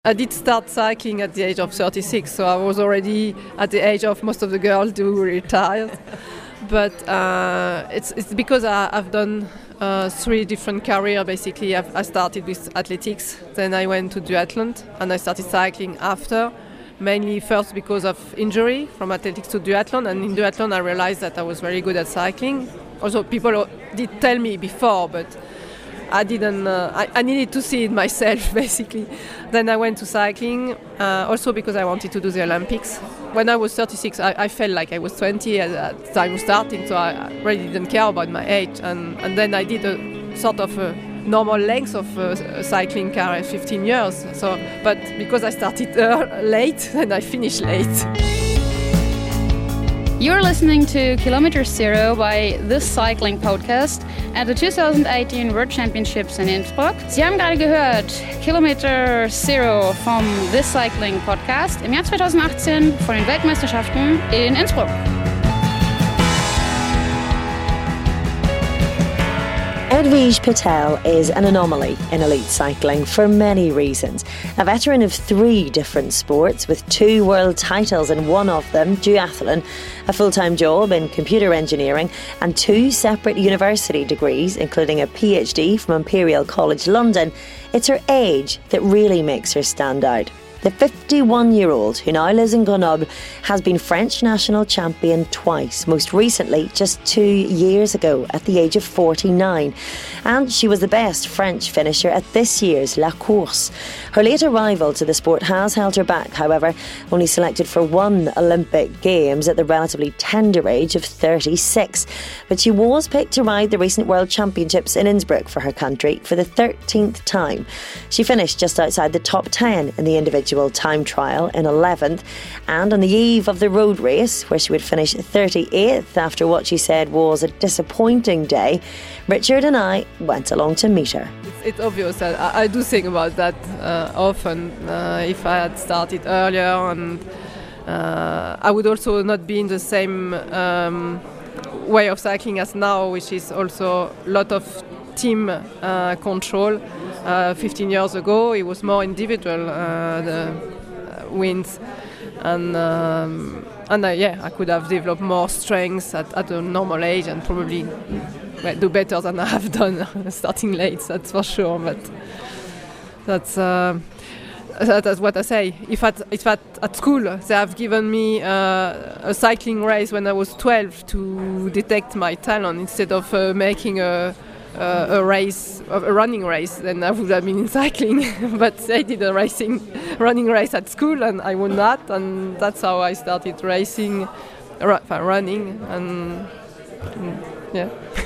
I did start cycling at the age of 36, so I was already at the age of most of the girls who retired. But it's because I've done 3 different careers, basically. I started with athletics, then I went to duathlon, and I started cycling after, mainly first because of injury from athletics to duathlon, and in duathlon I realized that I was very good at cycling. Also, people did tell me before, but I didn't. I needed to see it myself, basically. Then I went to cycling, also because I wanted to do the Olympics. When I was 36, I felt like I was 20 at the time of starting, so I really didn't care about my age. And then I did a sort of a normal length of cycling career, 15 years. So, but because I started late, then I finished late. You're listening to Kilometer Zero by This Cycling Podcast at the 2018 World Championships in Innsbruck. Sie haben gerade gehört Kilometer Zero vom This Cycling Podcast im Jahr 2018 von den Weltmeisterschaften in Innsbruck. Edvige Patel is an anomaly in elite cycling for many reasons. A veteran of 3 different sports with 2 world titles in one of them, duathlon, a full-time job in computer engineering and 2 separate university degrees, including a PhD from Imperial College London, it's her age that really makes her stand out. The 51-year-old, who now lives in Grenoble, has been French national champion twice, most recently just 2 years ago at the age of 49. And she was the best French finisher at this year's La Course. Her late arrival to the sport has held her back, however, only selected for 1 Olympic Games at the relatively tender age of 36. But she was picked to ride the recent World Championships in Innsbruck for her country for the 13th time. She finished just outside the top 10 in the individual time trial in 11th, and on the eve of the road race, where she would finish 38th after what she said was a disappointing day, Richard and I went along to meet her. It's obvious that I do think about that often. If I had started earlier, and I would also not be in the same way of cycling as now, which is also a lot of team control. 15 years ago, it was more individual the wins, and I could have developed more strengths at a normal age and probably do better than I have done starting late. That's for sure. But that's what I say. If at school they have given me a cycling race when I was 12 to detect my talent instead of making a running race, then I would have been in cycling. But they did a running race at school, and I won that, and that's how I started racing, running, and yeah.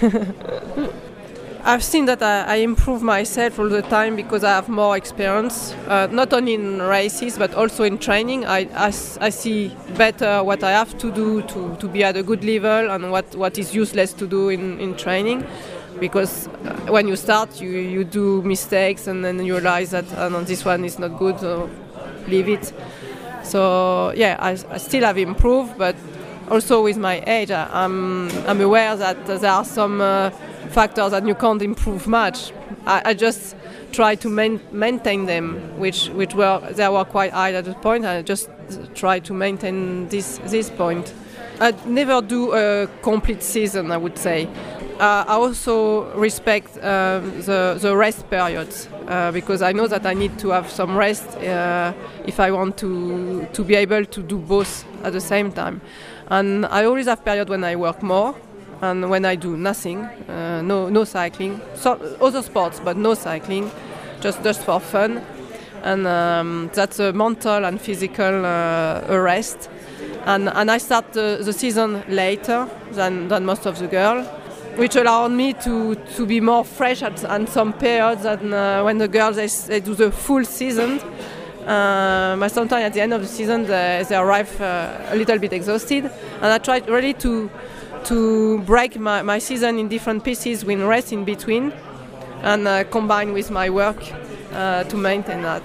I've seen that I improve myself all the time because I have more experience, not only in races but also in training. I see better what I have to do to be at a good level and what is useless to do in training. Because when you start, you do mistakes and then you realize that this one is not good, so leave it. So yeah, I still have improved, but also with my age, I'm aware that there are some factors that you can't improve much. I just try to maintain them, which were quite high at the point. I just try to maintain this point. I never do a complete season, I would say. I also respect the rest periods because I know that I need to have some rest if I want to be able to do both at the same time. And I always have periods when I work more and when I do nothing, no cycling, so other sports, but no cycling, just for fun. And that's a mental and physical rest. And I start the season later than most of the girls, which allowed me to be more fresh at some periods than when the girls they do the full season. But sometimes at the end of the season they arrive a little bit exhausted, and I try really to break my season in different pieces with rest in between and combine with my work to maintain that.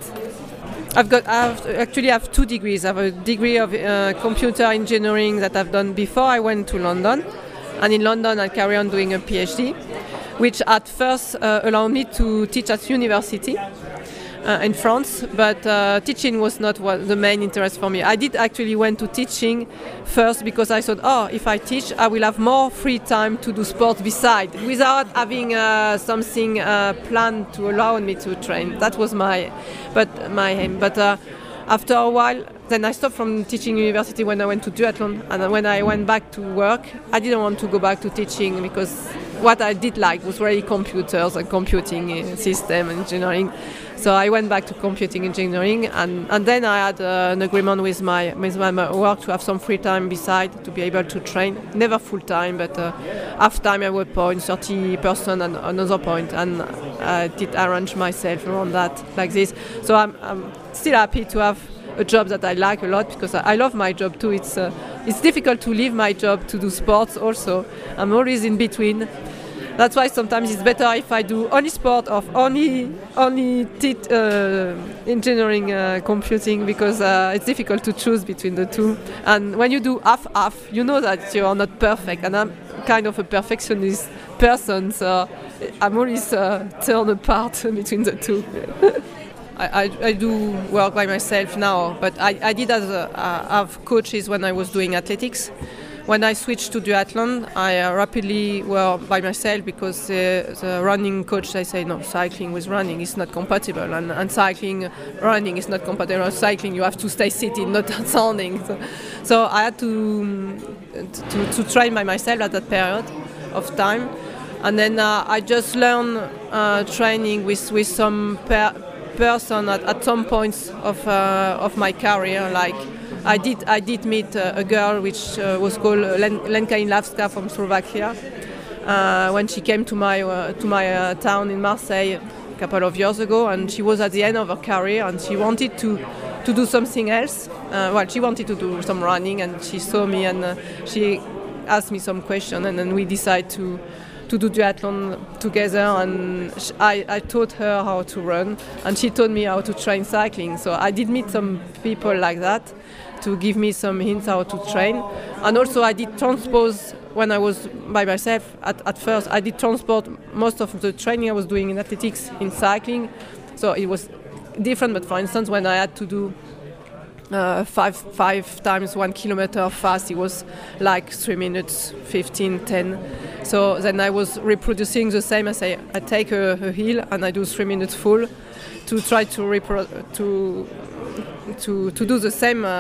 I have 2 degrees. I have a degree of computer engineering that I've done before I went to London. And in London, I carry on doing a PhD, which at first allowed me to teach at university. in France, but teaching was not the main interest for me. I did actually went to teaching first because I thought, if I teach, I will have more free time to do sport beside, without having something planned to allow me to train. That was my aim. But after a while, then I stopped from teaching university when I went to duathlon, and when I went back to work, I didn't want to go back to teaching because what I did like was really computers and computing system engineering. So I went back to computing engineering, and then I had an agreement with my work to have some free time beside to be able to train. Never full time, but half time at one point, 30% and another point, and I did arrange myself around that like this. So I'm still happy to have a job that I like a lot because I love my job too. It's difficult to leave my job to do sports also. I'm always in between. That's why sometimes it's better if I do only sport or only engineering, computing, because it's difficult to choose between the two. And when you do half, you know that you are not perfect. And I'm kind of a perfectionist person, so I'm always torn apart between the two. I do work by myself now, but I did have coaches when I was doing athletics. When I switched to duathlon, I rapidly worked by myself because the running coach, they say, no, cycling with running is not compatible, and running is not compatible. Cycling, you have to stay sitting, not standing. So I had to train by myself at that period of time. And then I just learned training with some person at some points of my career. Like I did meet a girl which was called Lenka Inlavska from Slovakia when she came to my town in Marseille a couple of years ago, and she was at the end of her career and she wanted to do something else. She wanted to do some running, and she saw me and she asked me some questions, and then we decided to do duathlon together, and I taught her how to run and she taught me how to train cycling. So I did meet some people like that to give me some hints how to train. And also I did transpose when I was by myself at first. I did transport most of the training I was doing in athletics in cycling, so it was different. But for instance, when I had to do 5 times 1 kilometer fast, it was like 3 minutes 15, 10. So then I was reproducing the same. I take a hill and I do 3 minutes full to try to do the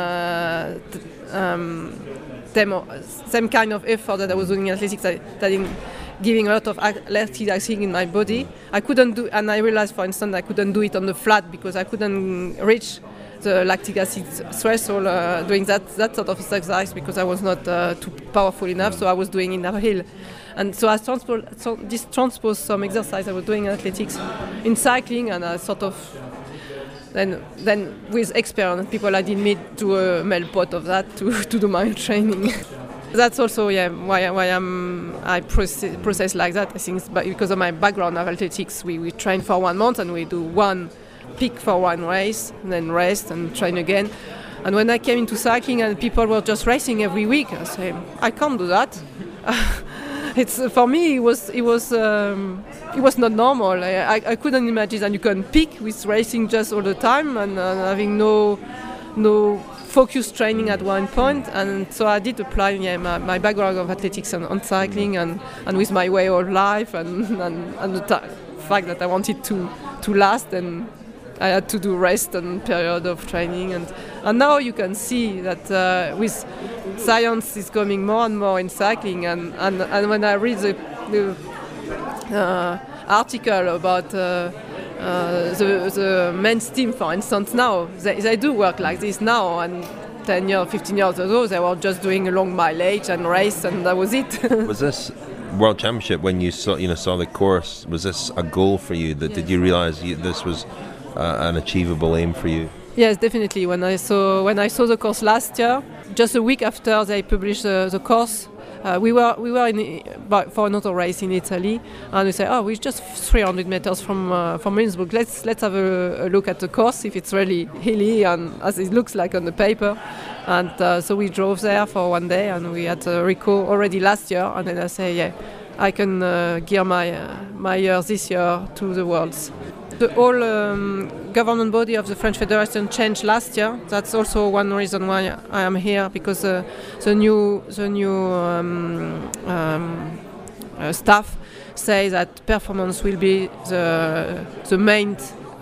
same kind of effort that I was doing in athletics, that in giving a lot of lactic acid in my body. I couldn't do, and I realized, for instance, I couldn't do it on the flat because I couldn't reach the lactic acid threshold doing that sort of exercise because I was not too powerful enough. So I was doing in uphill, and so I transposed some exercise I was doing in athletics in cycling, and I sort of then with experience, people I did meet do a male pot of that to do my training. That's also why I process like that. I think it's because of my background of athletics. We train for 1 month and we do one peak for one race, and then rest and train again. And when I came into cycling and people were just racing every week, I say I can't do that. It's for me. It was not normal. I couldn't imagine that you can peak with racing just all the time and having no focused training at one point. And so I did apply my background of athletics on cycling and with my way of life and the fact that I wanted to last, and I had to do rest and period of training, and now you can see that with science is coming more and more in cycling, and when I read the article about the men's team, for instance, now they do work like this now, and 10 years, 15 years ago they were just doing a long mileage and race, and that was it. Was this World Championship, when you saw the course, was this a goal for you? Did you realise this was an achievable aim for you? Yes, definitely. When I saw the course last year, just a week after they published the course, we were for another race in Italy, and we said, we're just 300 meters from Innsbruck. Let's have a look at the course, if it's really hilly and as it looks like on the paper. And so we drove there for one day, and we had Rico already last year, and then I say, I can gear my year this year to the Worlds. The whole government body of the French Federation changed last year. That's also one reason why I am here, because the new staff say that performance will be the main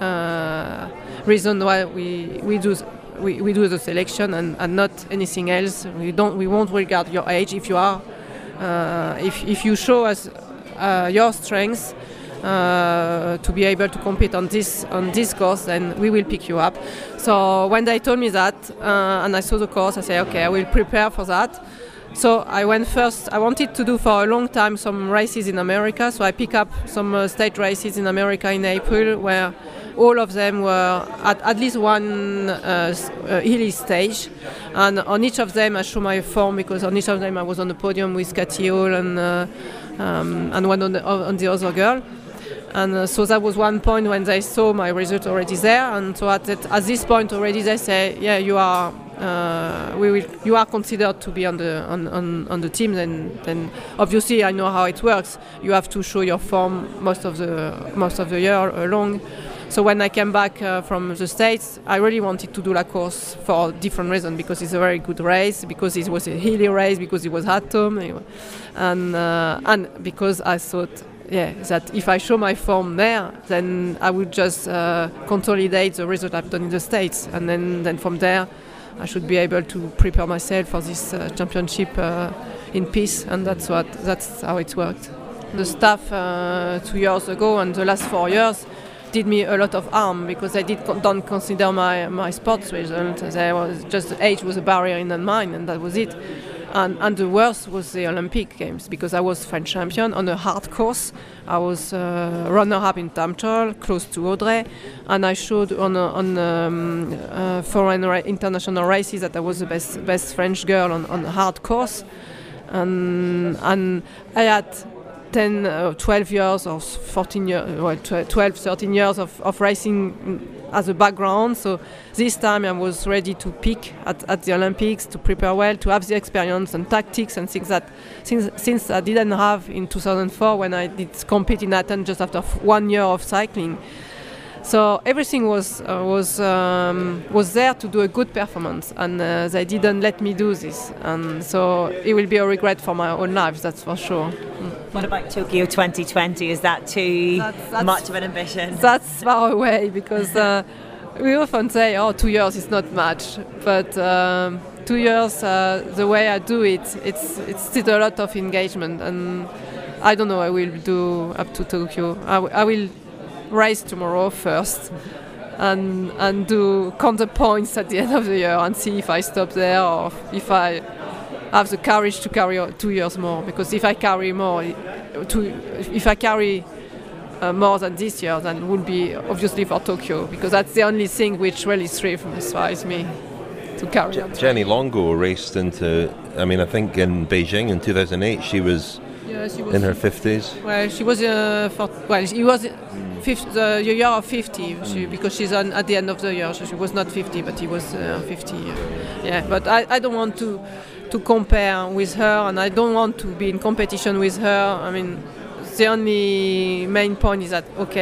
reason why we do the selection and not anything else. We won't regard your age. If you are if you show us your strengths to be able to compete on this course, then we will pick you up. So when they told me that and I saw the course, I said, okay, I will prepare for that. So I went first. I wanted to do for a long time some races in America, so I picked up some state races in America in April, where all of them were at least one hilly stage, and on each of them I show my form, because on each of them I was on the podium with Cathy Hall and one on the other girl. And so that was one point when they saw my result already there, and so at this point already they say, yeah, you are considered to be on the team. Then obviously I know how it works. You have to show your form most of the year long. So when I came back from the States, I really wanted to do La Course for different reasons, because it's a very good race, because it was a hilly race, because it was hot home, and because I thought, that if I show my form there, then I would just consolidate the result I've done in the States, and then from there I should be able to prepare myself for this championship in peace, and that's how it worked. The staff 2 years ago and the last 4 years did me a lot of harm, because they don't consider my sports result. They was just the age was a barrier in their mind, and that was it. And the worst was the Olympic Games, because I was French champion on a hard course. I was runner-up in time trial, close to Audrey, and I showed on foreign international races that I was the best French girl on a hard course, and I had 12 years or 14 years, 12, 13 years of racing as a background. So this time I was ready to peak at the Olympics, to prepare well, to have the experience and tactics and things that since I didn't have in 2004 when I did compete in Athens just after 1 year of cycling. So everything was there to do a good performance, and they didn't let me do this, and so it will be a regret for my own life, that's for sure. What about Tokyo 2020? Is that too much of an ambition? That's far away, because we often say, 2 years is not much, but 2 years, the way I do it, it's still a lot of engagement, and I don't know I will do up to Tokyo. I will race tomorrow first and do count the points at the end of the year and see if I stop there or if I have the courage to carry 2 years more, because if I carry more more than this year, then it would be obviously for Tokyo, because that's the only thing which really satisfies me to carry on. Jenny Longo raced into, I think in Beijing in 2008 she was in her 50s. Well, she was she was the year of 50, because she's at the end of the year. She was not 50, but he was 50. Yeah, but I don't want to compare with her, and I don't want to be in competition with her. The only main point is that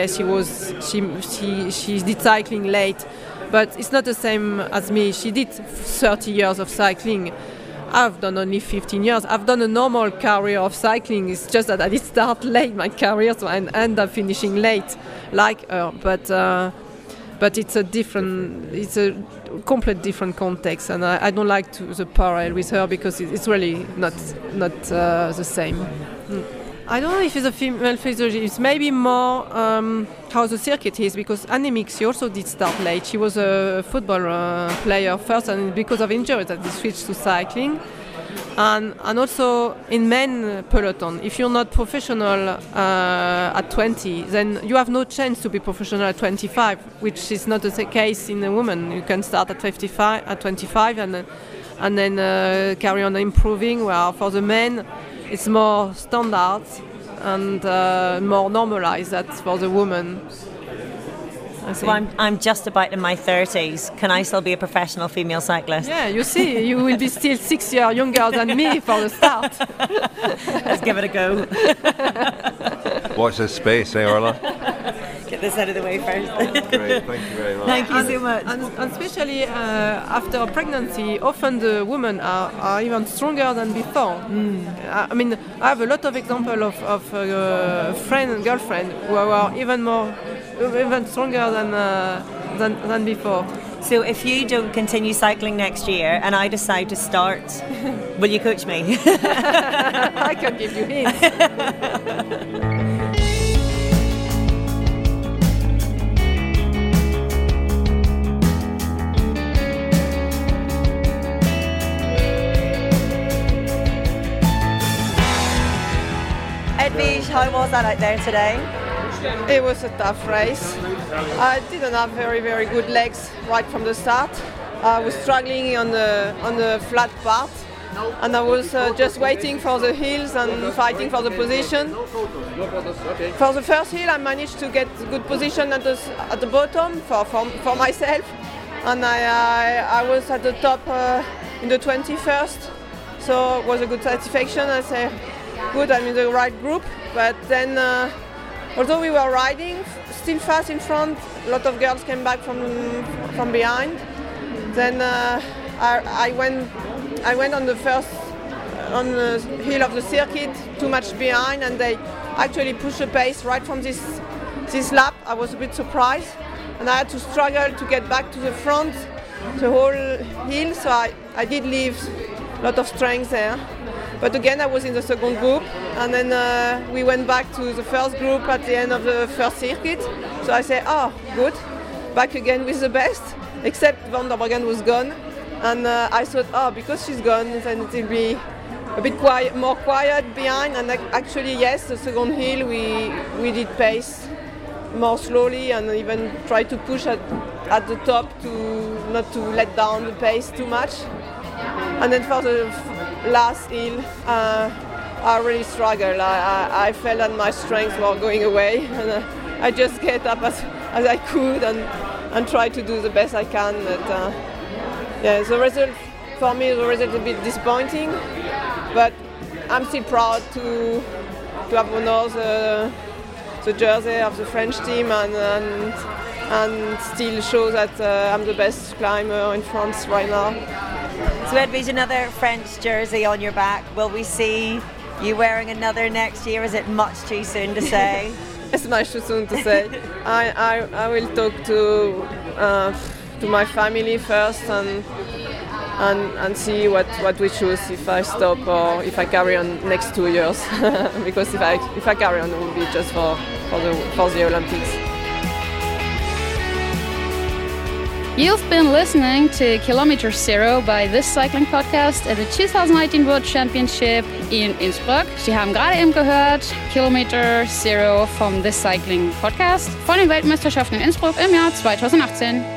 she did cycling late, but it's not the same as me. She did 30 years of cycling. I've done only 15 years. I've done a normal career of cycling. It's just that I did start late my career, so I end up finishing late, like her. But it's a complete different context, and I don't like the parallel with her, because it's really not the same. I don't know if it's a female physiology. It's maybe more how the circuit is, because Annie Mixi also did start late. She was a football player first, and because of injuries that they switched to cycling. And also in men peloton, if you're not professional at 20, then you have no chance to be professional at 25, which is not the case in a woman. You can start at 25, and then carry on improving. Where for the men, it's more standard and more normalized. That's for the woman. So I'm just about in my 30s. Can I still be a professional female cyclist? Yeah, you see, you will be still 6 years younger than me for the start. Let's give it a go. Watch this space, Orla? get this out of the way first. Great, thank you very much. Thank you so much. And especially after pregnancy, often the women are even stronger than before. I mean, I have a lot of examples of friend and girlfriend who are even stronger than before. So if you don't continue cycling next year and I decide to start, will you coach me? I can give you hints. Edwige, how was that out there today? It was a tough race. I didn't have very, very good legs right from the start. I was struggling on the flat part, and I was just waiting for the hills and fighting for the position. For the first hill, I managed to get good position at the bottom for myself, and I was at the top in the 21st, so it was a good satisfaction. I say, good, I'm in the right group, but then. Although we were riding still fast in front, a lot of girls came back from behind. Then I went on the hill of the circuit too much behind, and they actually pushed the pace right from this lap. I was a bit surprised, and I had to struggle to get back to the front the whole hill. So I did leave a lot of strength there. But again, I was in the second group, and then we went back to the first group at the end of the first circuit. So I said, oh, good, back again with the best, except Van der Breggen was gone. And I thought, oh, because she's gone, then it will be a bit more quiet behind. And actually, yes, the second hill, we did pace more slowly and even try to push at the top to not to let down the pace too much. And then for the last hill, I really struggled. I felt that my strength were going away, and I just get up as I could and try to do the best I can. But yeah, the result for me, the result is a bit disappointing, but I'm still proud to have honored the jersey of the French team and still show that I'm the best climber in France right now. So Edwige, another French jersey on your back. Will we see you wearing another next year? Is it much too soon to say? It's much too soon to say. I will talk to my family first and see what we choose, if I stop or if I carry on next 2 years. Because if I carry on, it will be just for the Olympics. You've been listening to Kilometer Zero by This Cycling Podcast at the 2019 World Championship in Innsbruck. Sie haben gerade eben gehört Kilometer Zero vom This Cycling Podcast von den Weltmeisterschaften in Innsbruck im Jahr 2018.